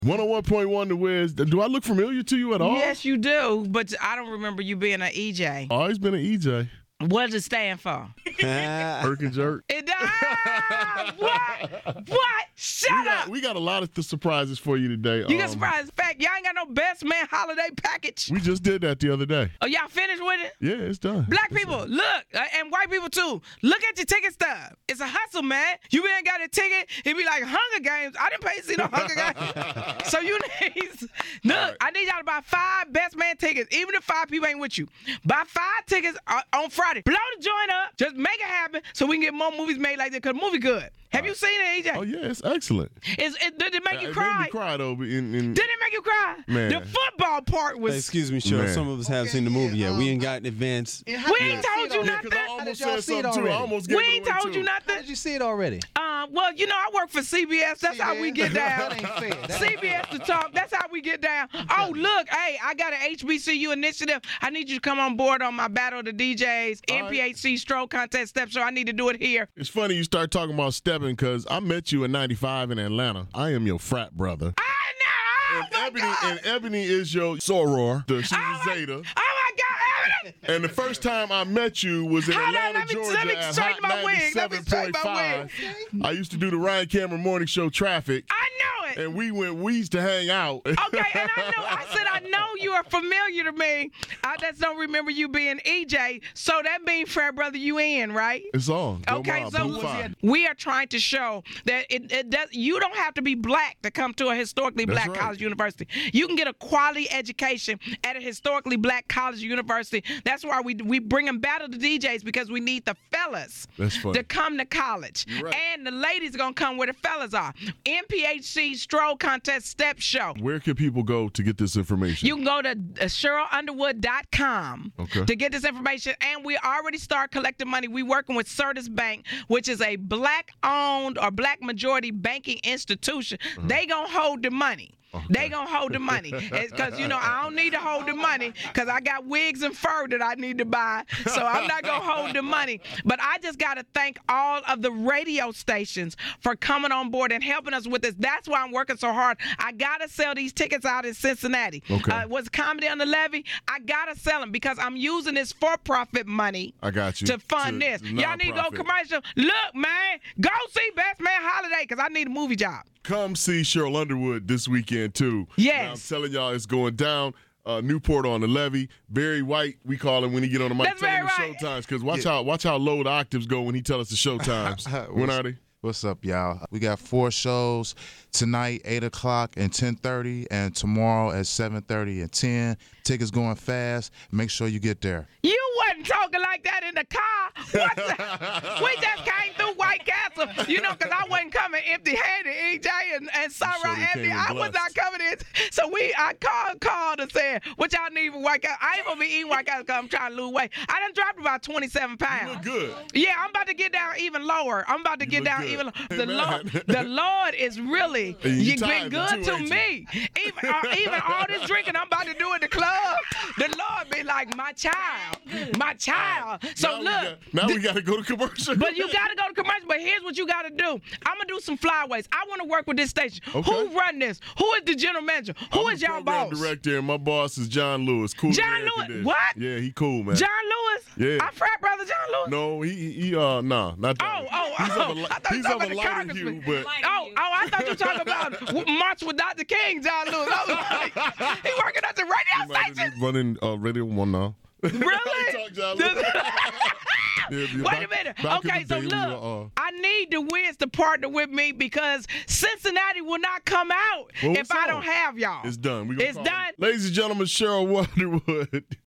101.1 The Wiz. Do I look familiar to you at all? Yes, you do, but I don't remember you being an EJ. Always been an EJ. What does it stand for? Irk and Jerk. It does. What? Shut up. We got a lot of surprises for you today. You got surprise. In fact, y'all ain't got no best man holiday package. We just did that the other day. Oh, y'all finished with it? Yeah, it's done. Black people, look, and white people too. Look at your ticket stub. It's a hustle, man. You ain't got a ticket. It be like Hunger Games. I didn't pay to see no Hunger Games. So you need, look, right. I need y'all to buy 5 best man tickets, even if 5 people ain't with you. Buy 5 tickets on Friday. Blow the joint up. Just make it happen so we can get more movies made like this, because the movie good. Have you seen it, EJ? Oh, yeah, it's excellent. Did it make you cry? It made me cry, though. Did it make you cry? Man. The football part was... Hey, excuse me, Cheryl. Some of us have seen the movie yet. We ain't got in advance. We ain't told you nothing. I almost said something, too. I almost gave We ain't told you nothing. How did you see it already? Well, you know, I work for CBS. That's how we get down. That ain't fair. CBS to talk. That's how we get down. Oh, look. Hey, I got an HBCU initiative. I need you to come on board on my Battle of the DJs, NPHC Stroke Contest Step Show. I need to do it here. It's funny you start talking about stepping, because I met you in 95 in Atlanta. I am your frat brother. I know. And Ebony is your soror. She's a Zeta. Oh, my God, Ebony. And the first time I met you was in Atlanta, Georgia at Hot 97.5. I used to do the Ryan Cameron Morning Show Traffic. I know it. And we used to hang out. Okay, and I know you are familiar to me. I just don't remember you being EJ. So that means, frat brother, you in, right? It's on. Okay, so we are trying to show that you don't have to be black to come to a historically black college university. You can get a quality education at a historically black college university. That's why we bring them Battle the DJs, because we need the fellas to come to college. Right. And the ladies are going to come where the fellas are. NPHC Stroll Contest Step Show. Where can people go to get this information? You can go to CherylUnderwood.com to get this information. And we already start collecting money. We're working with Certus Bank, which is a black-owned or black-majority banking institution. They going to hold the money. Okay. They gonna hold the money, because I don't need to hold the money, because I got wigs and fur that I need to buy, so I'm not gonna hold the money. But I just gotta thank all of the radio stations for coming on board and helping us with this. That's why I'm working so hard. I gotta sell these tickets out in Cincinnati. Was Comedy on the Levee? I gotta sell them, because I'm using this for-profit money. I got you to fund this. Y'all need to go commercial. Look, man, go see Best Man Holiday, because I need a movie job. Come see Cheryl Underwood this weekend, too. Yes. Now, I'm telling y'all, it's going down. Newport on the Levee. Barry White, we call him when he get on the mic. That's tell him the right. showtimes, because watch how low the octaves go when he tell us the showtimes. When are they? What's up, y'all? We got 4 shows tonight, 8 o'clock and 10:30, and tomorrow at 7:30 and 10. Tickets going fast. Make sure you get there. You wasn't talking like that in the car. We just came through White Castle, because I wasn't coming empty-handed, EJ and Sarah Anthony. I was not coming in. So I called and said, what y'all need for White Castle? I ain't going to be eating White Castle because I'm trying to lose weight. I done dropped about 27 pounds. You look good. Yeah, I'm about to get down even lower. The Lord is really been good to me. Even all this drinking I'm about to do in the club, the Lord be like, my child. So now we got to go to commercial. But you got to go to commercial. But here's what you got to do. I'm going to do some flyways. I want to work with this station. Okay. Who run this? Who is the general manager? Who is y'all boss? I'm the director, and my boss is John Lewis. Cool. John Lewis? What? Yeah, he cool, man. John Lewis? Yeah. I frat brother John Lewis? No, nah, not that. He's of a lighter hue, but... I thought you were talking about March with Dr. King, John Lewis. I was like, he working at the radio station? Running Radio 1 now. Really? Wait a minute. Okay, so look, I need the Wiz to partner with me, because Cincinnati will not come out if I don't have y'all. It's done. It's done. Ladies and gentlemen, Cheryl Underwood.